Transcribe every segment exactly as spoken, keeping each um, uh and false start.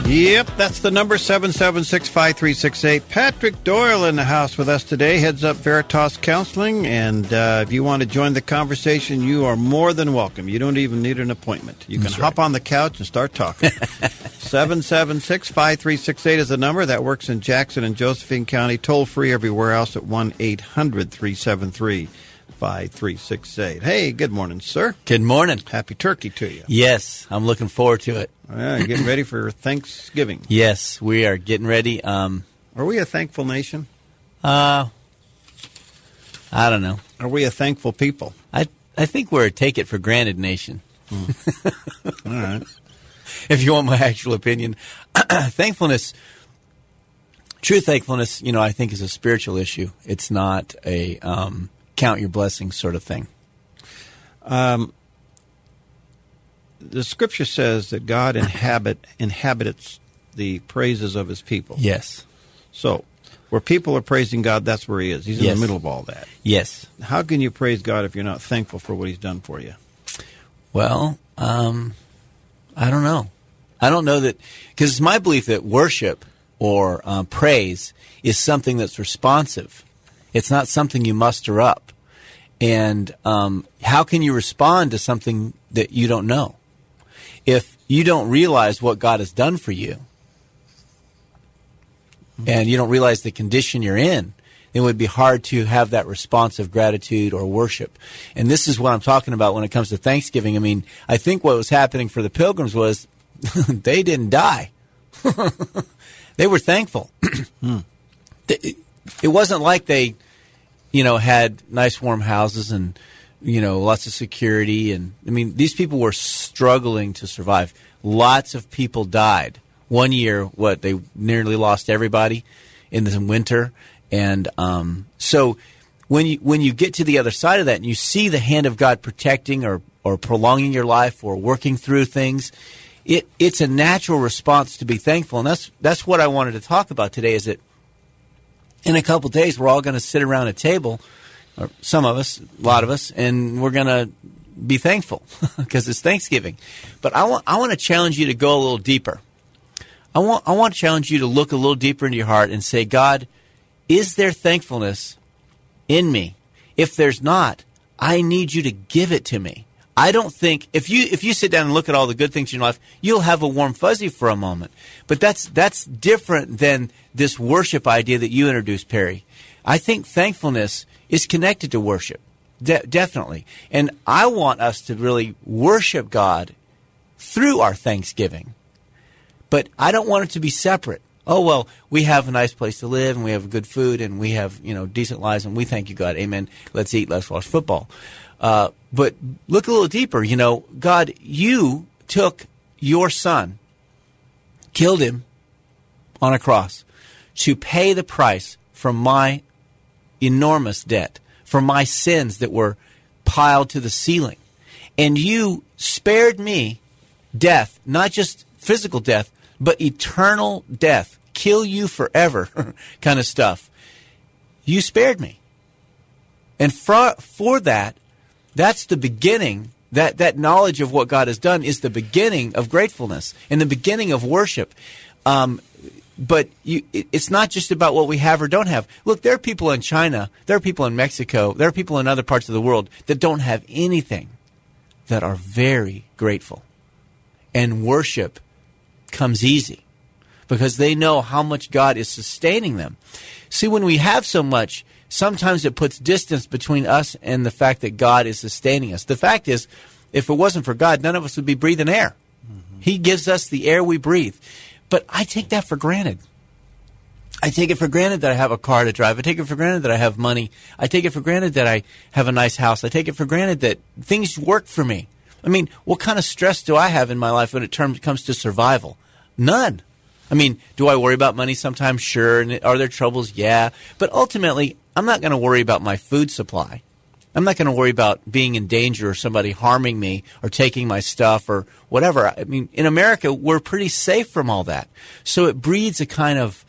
Yep, that's the number, seven seven six, five three six eight. Patrick Doyle in the house with us today, heads up Veritas Counseling, and uh, if you want to join the conversation, you are more than welcome. You don't even need an appointment. You can That's hop right. on the couch and start talking. seven seven six, five three six eight is the number. That works in Jackson and Josephine County, toll-free everywhere else at one eight hundred, three seven three, five three six eight. Hey, good morning, sir. Good morning. Happy Turkey to you. Yes, I'm looking forward to it. Yeah, you getting ready for Thanksgiving. Yes, we are getting ready. Um, Are we a thankful nation? uh, I don't know. Are we a thankful people? I I think we're a take-it-for-granted nation. All right. If you want my actual opinion. Thankfulness, true thankfulness, you know, I think is a spiritual issue. It's not a um, count your blessings sort of thing. Um, the scripture says that God inhabit inhabits the praises of his people. Yes. So, where people are praising God, that's where he is. He's in Yes. the middle of all that. Yes. How can you praise God if you're not thankful for what he's done for you? Well, um, I don't know. I don't know that, because it's my belief that worship or um, praise is something that's responsive. It's not something you muster up. And um, how can you respond to something that you don't know? If you don't realize what God has done for you, and you don't realize the condition you're in, it would be hard to have that response of gratitude or worship. And this is what I'm talking about when it comes to Thanksgiving. I mean, I think what was happening for the Pilgrims was they didn't die. They were thankful. hmm. It, it wasn't like they, you know, had nice warm houses and, you know, lots of security. And I mean, these people were struggling to survive. Lots of people died. One year, what, they nearly lost everybody in the winter. And um, so when you when you get to the other side of that and you see the hand of God protecting or, or prolonging your life or working through things, it it's a natural response to be thankful. And that's that's what I wanted to talk about today, is that in a couple of days we're all going to sit around a table, or some of us, a lot of us, and we're going to be thankful because it's Thanksgiving. But I want I want to challenge you to go a little deeper. I want I want to challenge you to look a little deeper into your heart and say, God, is there thankfulness in me? If there's not, I need you to give it to me. I don't think, if you if you sit down and look at all the good things in your life, you'll have a warm fuzzy for a moment. But that's that's different than this worship idea that you introduced, Perry. I think thankfulness is connected to worship, de- definitely. And I want us to really worship God through our Thanksgiving. But I don't want it to be separate. Oh, well, we have a nice place to live, and we have good food, and we have, you know, decent lives, and we thank you, God. Amen. Let's eat, let's watch football. Uh, but look a little deeper. You know, God, you took your son, killed him on a cross to pay the price for my enormous debt, for my sins that were piled to the ceiling. And you spared me death, not just physical death, but eternal death, kill you forever kind of stuff. You spared me. And for, for that, that's the beginning, that, that knowledge of what God has done is the beginning of gratefulness and the beginning of worship. Um, but you, it, it's not just about what we have or don't have. Look, there are people in China, there are people in Mexico, there are people in other parts of the world that don't have anything, that are very grateful. And worship comes easy because they know how much God is sustaining them. See, when we have so much, sometimes it puts distance between us and the fact that God is sustaining us. The fact is, if it wasn't for God, none of us would be breathing air. Mm-hmm. He gives us the air we breathe. But I take that for granted. I take it for granted that I have a car to drive. I take it for granted that I have money. I take it for granted that I have a nice house. I take it for granted that things work for me. I mean, what kind of stress do I have in my life when it term, comes to survival? None. I mean, do I worry about money sometimes? Sure. And are there troubles? Yeah. But ultimately, I'm not going to worry about my food supply. I'm not going to worry about being in danger or somebody harming me or taking my stuff or whatever. I mean, in America, we're pretty safe from all that. So it breeds a kind of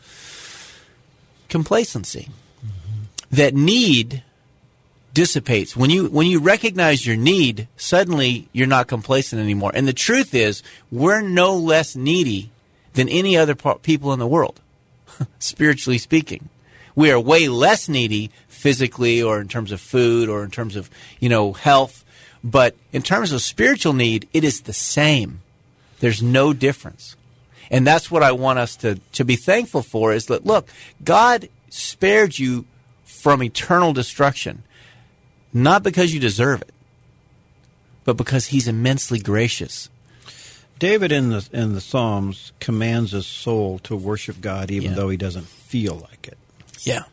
complacency. Mm-hmm. That need dissipates. When you when you recognize your need, suddenly you're not complacent anymore. And the truth is, we're no less needy than any other par- people in the world, spiritually speaking. We are way less needy physically or in terms of food or in terms of, you know, health. But in terms of spiritual need, it is the same. There's no difference. And that's what I want us to, to be thankful for is that, look, God spared you from eternal destruction, not because you deserve it, but because he's immensely gracious. David in the in the Psalms commands his soul to worship God even Yeah. though he doesn't feel like it. Yeah.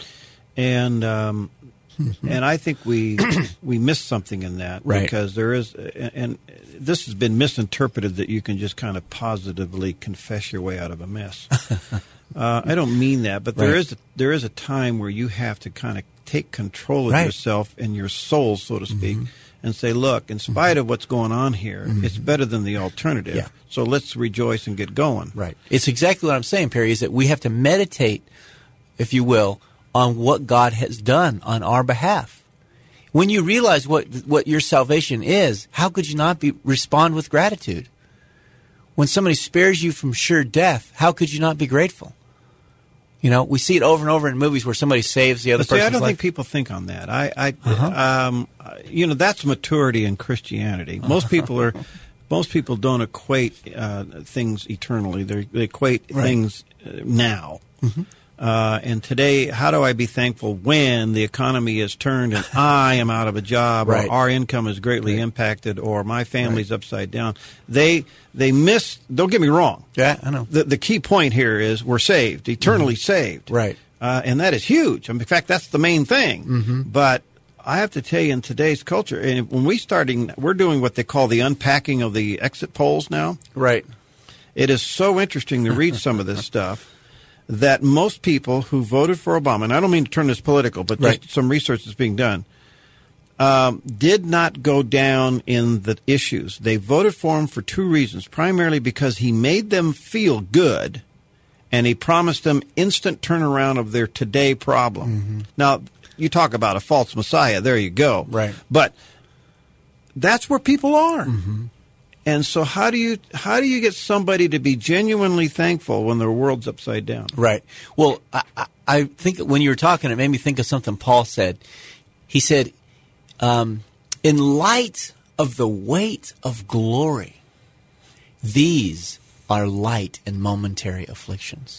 And um, and I think we we miss something in that Right. because there is, and this has been misinterpreted that you can just kind of positively confess your way out of a mess. uh, I don't mean that, but there Right. is there is a time where you have to kind of take control of Right. yourself and your soul, so to speak, Mhm. and say, look, in spite Mm-hmm. of what's going on here, Mhm. it's better than the alternative. Yeah. So let's rejoice and get going. Right. It's exactly what I'm saying, Perry, is that we have to meditate, if you will, on what God has done on our behalf. When you realize what what your salvation is, how could you not be respond with gratitude? When somebody spares you from sure death, how could you not be grateful? You know, we see it over and over in movies where somebody saves the other But see, person's I don't life. think people think on that. I, I Uh-huh. um, you know, that's maturity in Christianity. Most people are, most people don't equate uh, things eternally. They're, they equate Right. things uh, now. Mm-hmm. Uh, and today, how do I be thankful when the economy is turned and I am out of a job, Right. or our income is greatly Right. impacted, or my family's upside down? They they miss. Don't get me wrong. Yeah, I know. The the key point here is we're saved, eternally saved, Right. uh, and that is huge. I mean, in fact, that's the main thing. Mm-hmm. But I have to tell you, in today's culture, and when we starting, we're doing what they call the unpacking of the exit polls now. Right. It is so interesting to read some of this stuff that most people who voted for Obama, and I don't mean to turn this political, but just Right. some research that's being done, um, did not go down in the issues. They voted for him for two reasons. Primarily because he made them feel good, and he promised them instant turnaround of their today problem. Mm-hmm. Now, you talk about a false messiah. There you go. Right. But that's where people are. Mm-hmm. And so how do you how do you get somebody to be genuinely thankful when their world's upside down? Right. Well, I, I, I think when you were talking, it made me think of something Paul said. He said, um, in light of the weight of glory, these are light and momentary afflictions.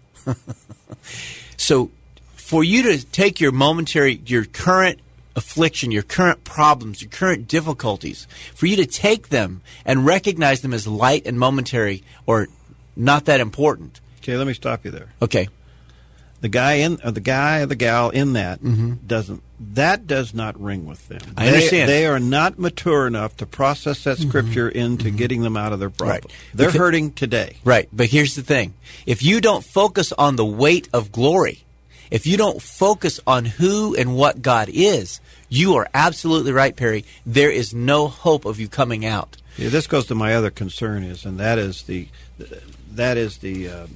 So for you to take your momentary, your current affliction, your current problems, your current difficulties, for you to take them and recognize them as light and momentary or not that important. Okay, let me stop you there. Okay. The guy in uh, the guy or the gal in that Mhm. doesn't that does not ring with them. I They- understand. They are not mature enough to process that scripture into getting them out of their problem. Right. They're Because- hurting today. Right, but here's the thing. If you don't focus on the weight of glory, if you don't focus on who and what God is, you are absolutely right, Perry. There is no hope of you coming out. Yeah, this goes to my other concern is, and that is the that is the um,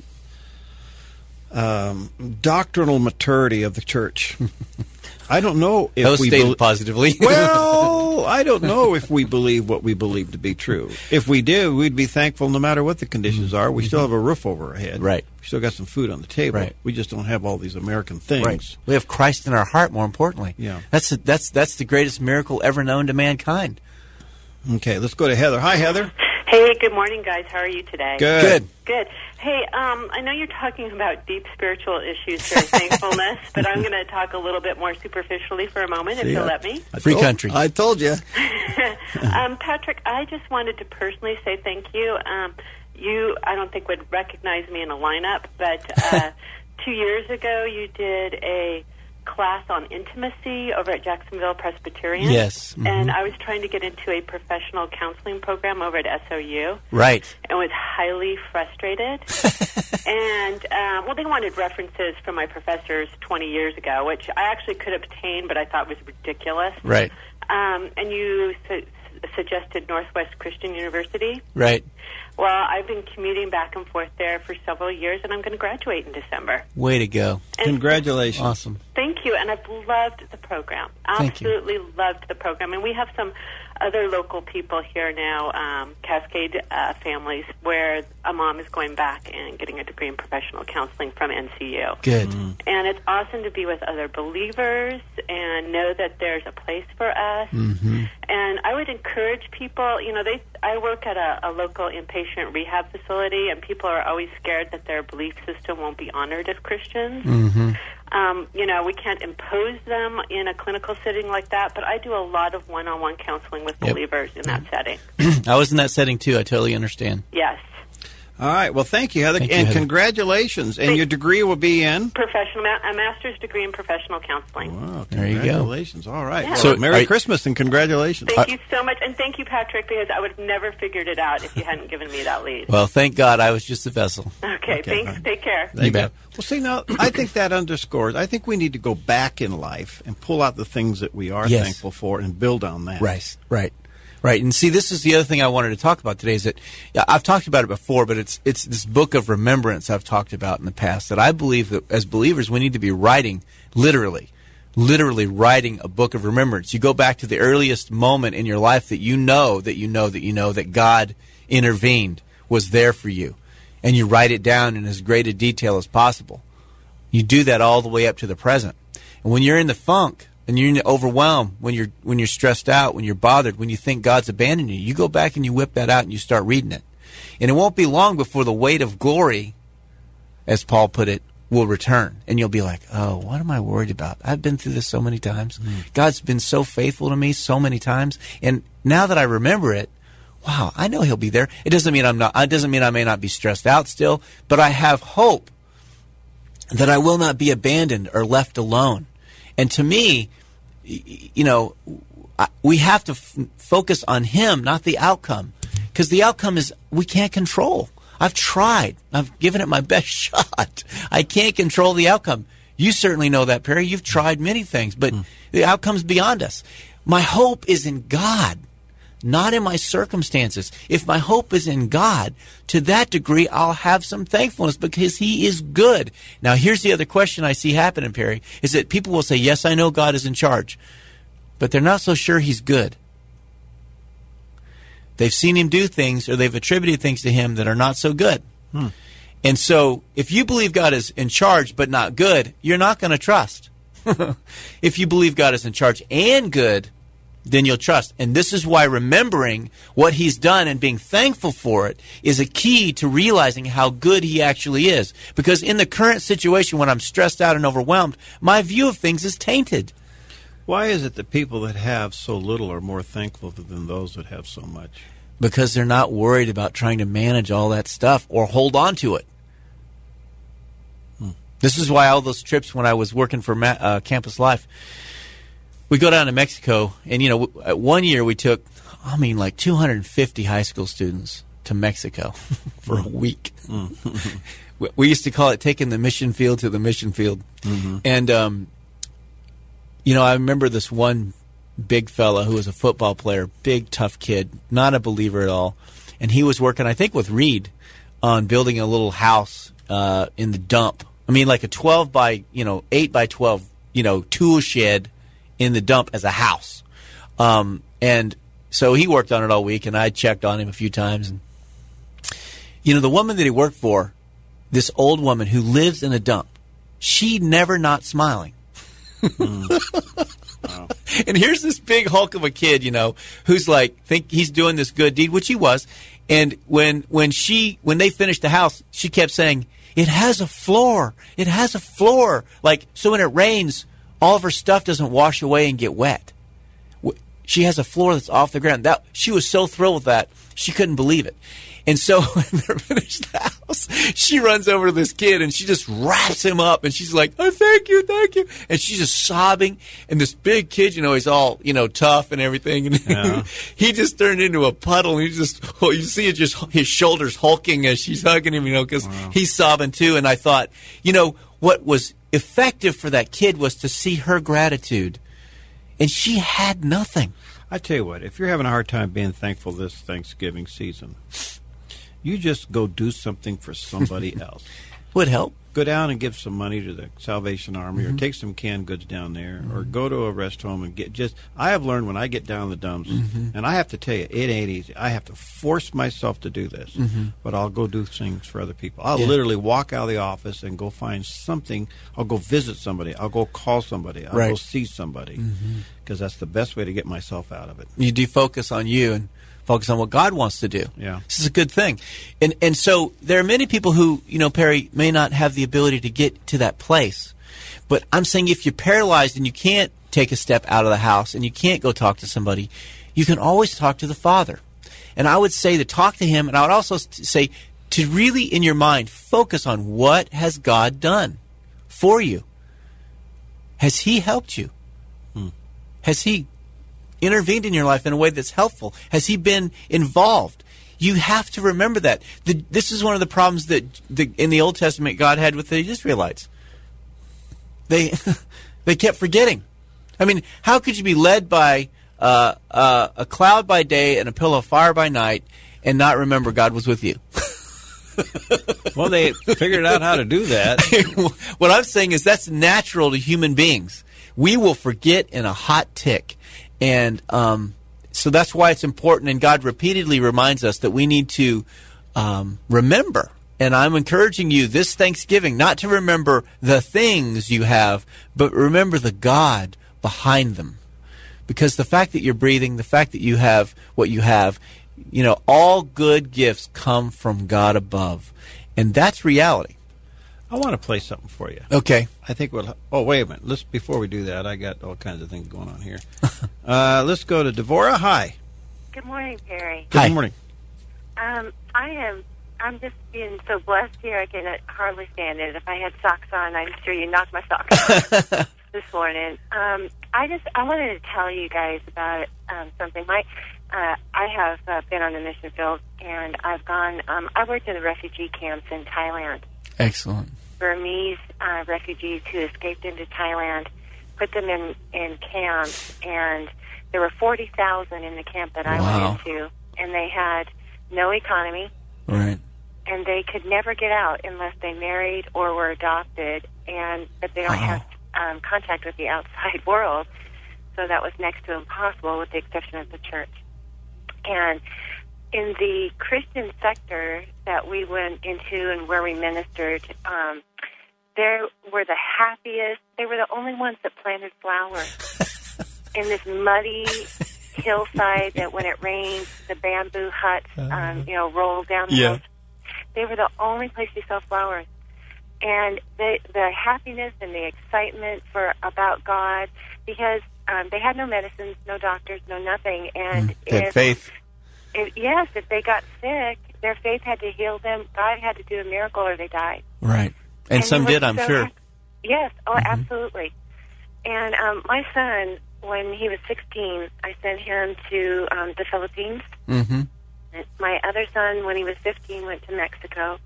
um, doctrinal maturity of the church. I don't know if That was we stated bel- positively. Well, I don't know if we believe what we believe to be true. If we do, we'd be thankful no matter what the conditions are. We still have a roof over our head. Right. We still got some food on the table. Right. We just don't have all these American things. Right. We have Christ in our heart, more importantly. Yeah. That's that's that's the greatest miracle ever known to mankind. Okay, let's go to Heather. Hi, Heather. Hey, good morning, guys. How are you today? Good. Good. Good. Hey, um, I know you're talking about deep spiritual issues here, thankfulness, but I'm going to talk a little bit more superficially for a moment, if See, you'll I- let me. I Free told- country. I told you. um, Patrick, I just wanted to personally say thank you. Um, you, I don't think, would recognize me in a lineup, but uh, two years ago you did a class on intimacy over at Jacksonville Presbyterian. Yes. Mhm. And I was trying to get into a professional counseling program over at S O U. Right. And was highly frustrated. and, um, well, they wanted references from my professors twenty years ago, which I actually could obtain, but I thought was ridiculous. Right. Um, and you su- suggested Northwest Christian University. Right. Well, I've been commuting back and forth there for several years, and I'm going to graduate in December. Way to go. And Congratulations. Awesome. Thank you, and I've loved the program. Thank you. Absolutely loved the program. And we have some other local people here now, um, Cascade uh, families, where a mom is going back and getting a degree in professional counseling from N C U. Good. Mm-hmm. And it's awesome to be with other believers and know that there's a place for us. Mm-hmm. And I would encourage people, you know, they. I work at a, a local inpatient rehab facility, and people are always scared that their belief system won't be honored as Christians. Mm-hmm. Um, you know, we can't impose them in a clinical setting like that, but I do a lot of one-on-one counseling with Yep. believers in that setting. I was in that setting, too. I totally understand. Yes. All right. Well, thank you, Heather. Thank you, and Heather. Congratulations. And Thank- your degree will be in? Professional, ma- a master's degree in professional counseling. Wow, There you go. congratulations. All right. Yeah. Well, So, Merry are- Christmas and congratulations. Thank you so much, and thank you, Patrick, because I would have never figured it out if you hadn't given me that lead. Well, thank God I was just a vessel. Okay, Okay, thanks. fine. Take care. Thank You bet. Well, see, now, I think that underscores, I think we need to go back in life and pull out the things that we are Yes. thankful for and build on that. Right, right, right. And see, this is the other thing I wanted to talk about today. Is that yeah, I've talked about it before, but it's it's this book of remembrance I've talked about in the past. That I believe that as believers we need to be writing literally, literally writing a book of remembrance. You go back to the earliest moment in your life that you know that you know that you know that God intervened, was there for you, and you write it down in as great a detail as possible. You do that all the way up to the present. And when you're in the funk and you're in the overwhelm, when you're when you're stressed out, when you're bothered, when you think God's abandoned you, you go back and you whip that out and you start reading it. And it won't be long before the weight of glory, as Paul put it, will return. And you'll be like, oh, what am I worried about? I've been through this so many times. Mm. God's been so faithful to me so many times. And now that I remember it, wow, I know he'll be there. It doesn't mean I'm not, it doesn't mean I may not be stressed out still, but I have hope that I will not be abandoned or left alone. And to me, you know, we have to f- focus on him, not the outcome, because the outcome is we can't control. I've tried. I've given it my best shot. I can't control the outcome. You certainly know that, Perry. You've tried many things, but mm. the outcome's beyond us. My hope is in God, not in my circumstances. If my hope is in God, to that degree, I'll have some thankfulness because he is good. Now, here's the other question I see happening, Perry, is that people will say, yes, I know God is in charge, but they're not so sure he's good. They've seen him do things, or they've attributed things to him that are not so good. Hmm. And so, if you believe God is in charge but not good, you're not going to trust. If you believe God is in charge and good, then you'll trust. And this is why remembering what he's done and being thankful for it is a key to realizing how good he actually is. Because in the current situation, when I'm stressed out and overwhelmed, my view of things is tainted. Why is it that people that have so little are more thankful than those that have so much? Because they're not worried about trying to manage all that stuff or hold on to it. Hmm. This is why all those trips when I was working for Ma- uh, Campus Life, we go down to Mexico, and, you know, one year we took, I mean, like two hundred fifty high school students to Mexico for a week. Mm. We used to call it taking the mission field to the mission field. Mm-hmm. And, um, you know, I remember this one big fella who was a football player, big, tough kid, not a believer at all. And he was working, I think, with Reed on building a little house uh, in the dump. I mean, like a twelve by, you know, eight by twelve, you know, tool shed in the dump as a house. Um, and so he worked on it all week, and I checked on him a few times. And, you know, the woman that he worked for, this old woman who lives in a dump, she never not smiling. Mm. Wow. And here's this big hulk of a kid, you know, who's like, think he's doing this good deed, which he was. And when when she when they finished the house, she kept saying, "It has a floor. It has a floor." Like, so when it rains, all of her stuff doesn't wash away and get wet. She has a floor that's off the ground. That she was so thrilled with that, she couldn't believe it. And so when they're finished the house, she runs over to this kid and she just wraps him up and she's like, "Oh, thank you, thank you." And she's just sobbing. And this big kid, you know, he's all, you know, tough and everything. And yeah. He just turned into a puddle. And he just, oh, you see it just his shoulders hulking as she's hugging him, you know, because wow. He's sobbing too. And I thought, you know, what was effective for that kid was to see her gratitude. And she had nothing. I tell you what, if you're having a hard time being thankful this Thanksgiving season, you just go do something for somebody else. Would help. go down and give some money to the Salvation Army, mm-hmm. or take some canned goods down there, mm-hmm. or go to a rest home and get just. I have learned when I get down in the dumps, mm-hmm. and I have to tell you, it ain't easy. I have to force myself to do this, mm-hmm. but I'll go do things for other people. I'll yeah. literally walk out of the office and go find something. I'll go visit somebody. I'll go call somebody. I'll right. go see somebody, because mm-hmm. that's the best way to get myself out of it. You defocus on you and focus on what God wants to do. Yeah. This is a good thing. And and so there are many people who, you know, Perry, may not have the ability to get to that place. But I'm saying if you're paralyzed and you can't take a step out of the house and you can't go talk to somebody, you can always talk to the Father. And I would say to talk to Him, and I would also say to really, in your mind, focus on what has God done for you. Has He helped you? Hmm. Has He intervened in your life in a way that's helpful? Has He been involved? You have to remember that. The, this is one of the problems that the, in the Old Testament God had with the Israelites. They they kept forgetting. I mean, how could you be led by uh, uh, a cloud by day and a pillar of fire by night and not remember God was with you? Well, they figured out how to do that. What I'm saying is that's natural to human beings. We will forget in a hot tick. And um, so that's why it's important, and God repeatedly reminds us that we need to um, remember. And I'm encouraging you this Thanksgiving not to remember the things you have, but remember the God behind them. Because the fact that you're breathing, the fact that you have what you have, you know, all good gifts come from God above. And that's reality. I want to play something for you. Okay. I think we'll... Oh, wait a minute. Let's Before we do that, I got all kinds of things going on here. uh, let's go to Devorah. Hi. Good morning, Perry. Good Hi. morning. Um, I am... I'm just being so blessed here, I can hardly stand it. If I had socks on, I'm sure you knocked my socks off this morning. Um, I just... I wanted to tell you guys about um, something. My... Uh, I have uh, been on the mission field, and I've gone... Um, I worked in the refugee camps in Thailand. Excellent. Burmese uh, refugees who escaped into Thailand, put them in, in camps, and there were forty thousand in the camp that I wow. went into, and they had no economy, right? And they could never get out unless they married or were adopted, and but they don't wow. have um, contact with the outside world, so that was next to impossible with the exception of the church. And in the Christian sector that we went into and where we ministered, um, they were the happiest. They were the only ones that planted flowers in this muddy hillside that when it rained, the bamboo huts, um, you know, rolled down the yeah. hills. They were the only place you saw flowers. And the, the happiness and the excitement for about God, because um, they had no medicines, no doctors, no nothing. And mm, they had if, faith. If, yes, if they got sick, their faith had to heal them. God had to do a miracle or they died. Right. And, and some did, I'm so sure. Happy. Yes. Oh, mm-hmm. absolutely. And um, my son, when he was sixteen, I sent him to um, the Philippines. Mm-hmm. And my other son, when he was fifteen, went to Mexico.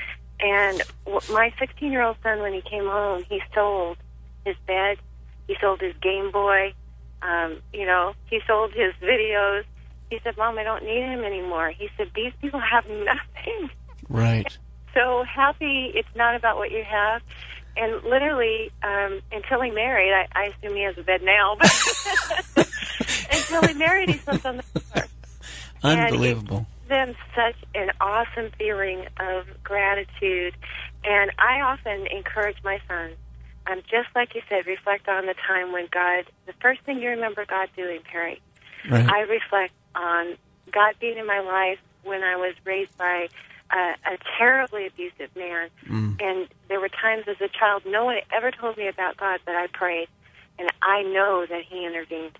And w- my sixteen-year-old son, when he came home, he sold his bed. He sold his Game Boy. Um, you know, he sold his videos. He said, Mom, I don't need him anymore. He said, these people have nothing. Right. So happy, it's not about what you have. And literally, um, until he married, I, I assume he has a bed now, but until he married, he slept on the floor. Unbelievable. And it's been such an awesome feeling of gratitude. And I often encourage my son, um, just like you said, reflect on the time when God, the first thing you remember God doing, Perry. Right. I reflect on God being in my life when I was raised by a, a terribly abusive man. Mm. And there were times as a child, no one ever told me about God, but I prayed. And I know that He intervened.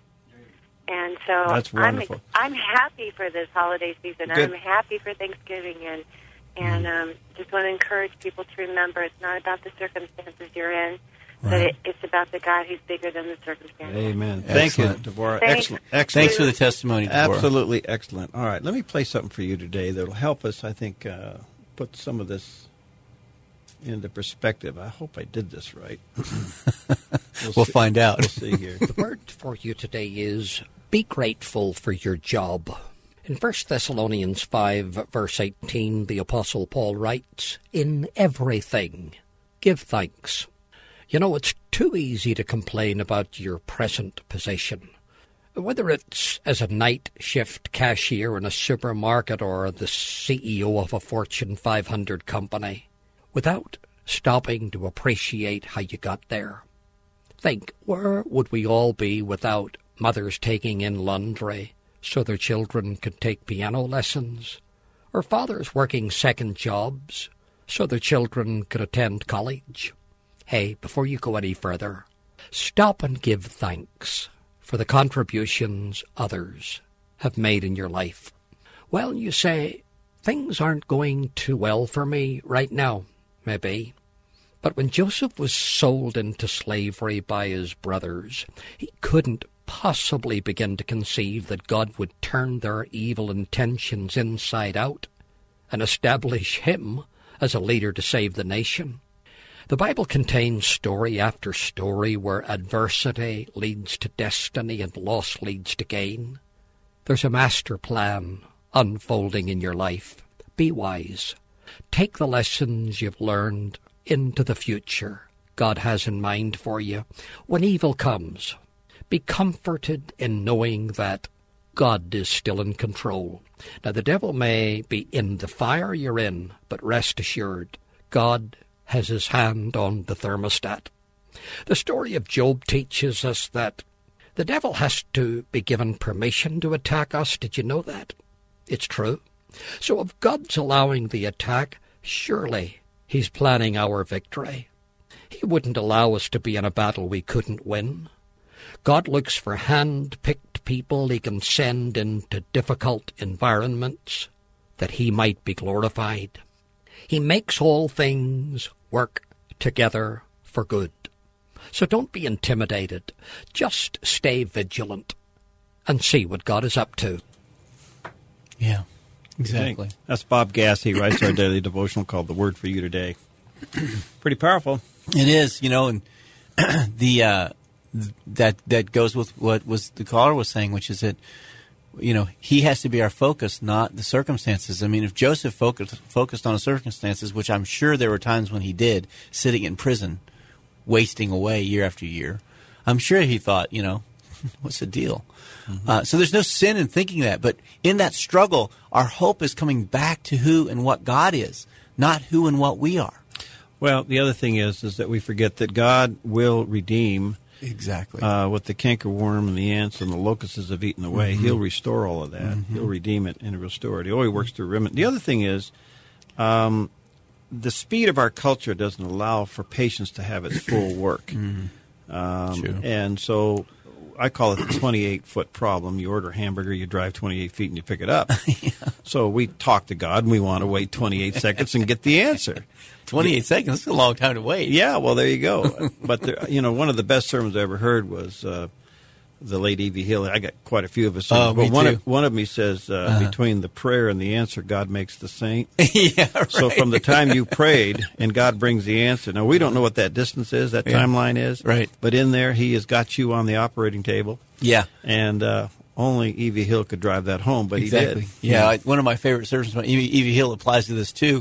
And so That's wonderful. I'm, I'm happy for this holiday season. Good. I'm happy for Thanksgiving. And, and mm. um, just want to encourage people to remember it's not about the circumstances you're in. Right. But it, it's about the God who's bigger than the circumstances. Amen. Excellent. Thank you, Devorah. Thanks. Excellent. Excellent. Thanks for the testimony, Devorah. Absolutely excellent. All right, let me play something for you today that will help us, I think, uh, put some of this into perspective. I hope I did this right. We'll, we'll find out. We'll see here. The word for you today is be grateful for your job. In First Thessalonians five, verse eighteen, the Apostle Paul writes, in everything, give thanks. You know, it's too easy to complain about your present position. Whether it's as a night shift cashier in a supermarket or the C E O of a Fortune five hundred company, without stopping to appreciate how you got there. Think, where would we all be without mothers taking in laundry so their children could take piano lessons, or fathers working second jobs so their children could attend college? Hey, before you go any further, stop and give thanks for the contributions others have made in your life. Well, you say, things aren't going too well for me right now, maybe. But when Joseph was sold into slavery by his brothers, he couldn't possibly begin to conceive that God would turn their evil intentions inside out and establish him as a leader to save the nation. The Bible contains story after story where adversity leads to destiny and loss leads to gain. There's a master plan unfolding in your life. Be wise. Take the lessons you've learned into the future God has in mind for you. When evil comes, be comforted in knowing that God is still in control. Now, the devil may be in the fire you're in, but rest assured, God has his hand on the thermostat. The story of Job teaches us that the devil has to be given permission to attack us. Did you know that? It's true. So if God's allowing the attack, surely he's planning our victory. He wouldn't allow us to be in a battle we couldn't win. God looks for hand-picked people he can send into difficult environments that he might be glorified. He makes all things work together for good. So don't be intimidated. Just stay vigilant and see what God is up to. Yeah, exactly. That's Bob Gass. He writes our daily devotional called The Word for You Today. Pretty powerful. It is, you know, and the uh, that that goes with what was the caller was saying, which is that, you know, he has to be our focus, not the circumstances. I mean, if Joseph focused focused on the circumstances, which I'm sure there were times when he did, sitting in prison, wasting away year after year, I'm sure he thought, you know, what's the deal? Mm-hmm. Uh, so there's no sin in thinking that. But in that struggle, our hope is coming back to who and what God is, not who and what we are. Well, the other thing is is that we forget that God will redeem exactly uh, what the cankerworm and the ants and the locusts have eaten away. Mm-hmm. He'll restore all of that. Mm-hmm. He'll redeem it and restore it. He always works through remnant. The other thing is um, the speed of our culture doesn't allow for patience to have its full work. Mm-hmm. um, True. And so I call it the twenty-eight foot problem. You order a hamburger, you drive twenty-eight feet, and you pick it up. Yeah. So we talk to God, and we want to wait twenty-eight seconds and get the answer. twenty-eight seconds? That's a long time to wait. Yeah, well, there you go. But, there, you know, one of the best sermons I ever heard was uh, the late E V Hill. I got quite a few of his sermons. Oh, but me one too. Of, one of them, he says, uh, uh-huh. between the prayer and the answer, God makes the saint. Yeah, right. So from the time you prayed and God brings the answer. Now, we don't know what that distance is, that yeah. timeline is. Right. But in there, he has got you on the operating table. Yeah. And uh, only E V Hill could drive that home, but exactly. he did. Yeah, yeah. I, one of my favorite sermons, E V Hill applies to this too,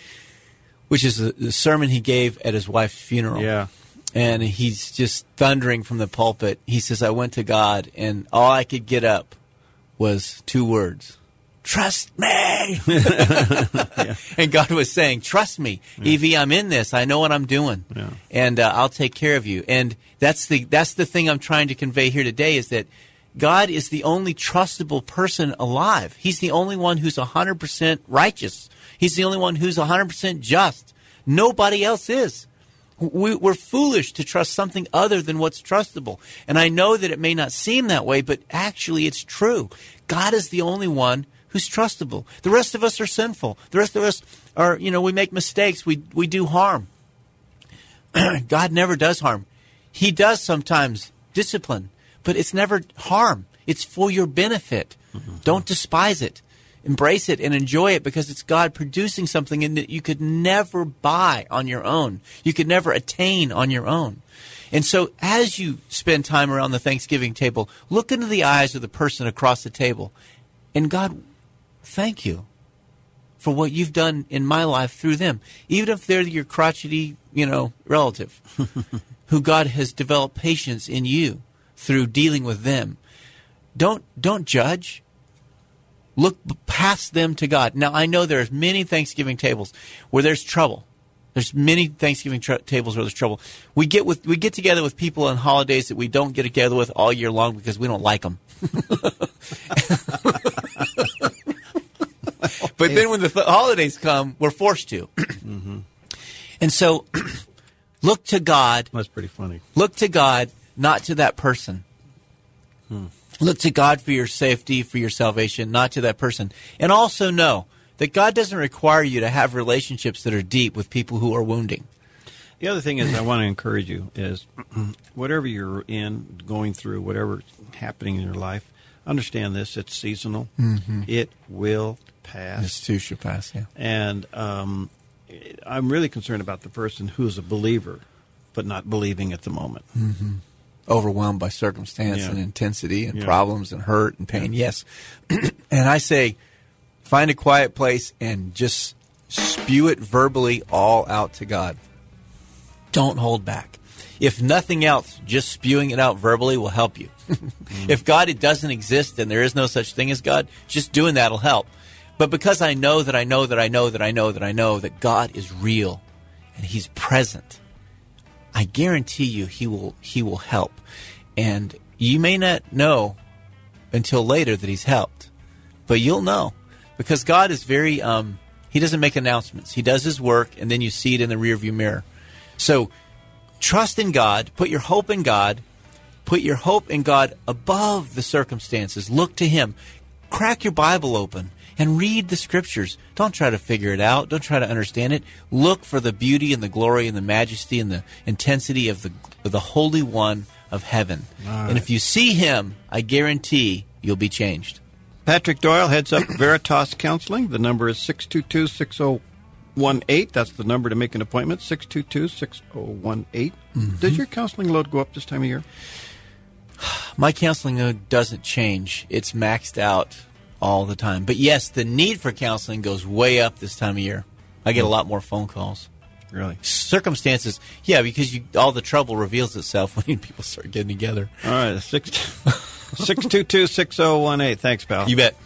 which is the, the sermon he gave at his wife's funeral. Yeah. And he's just thundering from the pulpit. He says, I went to God, and all I could get up was two words. Trust me. Yeah. And God was saying, trust me, yeah. Evie, I'm in this. I know what I'm doing. Yeah. And uh, I'll take care of you. And that's the that's the thing I'm trying to convey here today is that God is the only trustable person alive. He's the only one who's one hundred percent righteous. He's the only one who's one hundred percent just. Nobody else is. We, we're foolish to trust something other than what's trustable. And I know that it may not seem that way, but actually it's true. God is the only one who's trustable. The rest of us are sinful. The rest of us are, you know, we make mistakes. We we do harm. God never does harm. He does sometimes discipline, but it's never harm. It's for your benefit. Mm-hmm. Don't despise it. Embrace it and enjoy it because it's God producing something in that you could never buy on your own. You could never attain on your own. And so as you spend time around the Thanksgiving table, look into the eyes of the person across the table. And God, thank you for what you've done in my life through them. Even if they're your crotchety you know, relative who God has developed patience in you through dealing with them. Don't don't judge. Look past them to God. Now, I know there's many Thanksgiving tables where there's trouble. There's many Thanksgiving tr- tables where there's trouble. We get with we get together with people on holidays that we don't get together with all year long because we don't like them. But then when the th- holidays come, we're forced to. Mm-hmm. And so, look to God. That's pretty funny. Look to God, not to that person. Hmm. Look to God for your safety, for your salvation, not to that person. And also know that God doesn't require you to have relationships that are deep with people who are wounding. The other thing is I want to encourage you is whatever you're in, going through, whatever's happening in your life, understand this, it's seasonal. Mm-hmm. It will pass. This too shall pass, yeah. And um, I'm really concerned about the person who's a believer but not believing at the moment. Mm-hmm. Overwhelmed by circumstance yeah. and intensity and yeah. problems and hurt and pain, yeah. yes. And I say, find a quiet place and just spew it verbally all out to God. Don't hold back. If nothing else, just spewing it out verbally will help you. mm. If God it doesn't exist and there is no such thing as God, just doing that will help. But because I know that I know that I know that I know that I know that God is real and He's present, I guarantee you He will He will help. And you may not know until later that He's helped, but you'll know. Because God is very, um, He doesn't make announcements. He does His work, and then you see it in the rearview mirror. So trust in God. Put your hope in God. Put your hope in God above the circumstances. Look to Him. Crack your Bible open and read the Scriptures. Don't try to figure it out. Don't try to understand it. Look for the beauty and the glory and the majesty and the intensity of the, of the Holy One of heaven. Right. And if you see Him, I guarantee you'll be changed. Patrick Doyle heads up Veritas Counseling. The number is six two two, six zero one eight. That's the number to make an appointment, six two two, six zero one eight. Mm-hmm. Does your counseling load go up this time of year? My counseling load doesn't change. It's maxed out all the time. But yes, the need for counseling goes way up this time of year. I get a lot more phone calls. Really? Circumstances, yeah, because you, all the trouble reveals itself when people start getting together. All right, six two two, six zero one eight. Thanks, pal. You bet.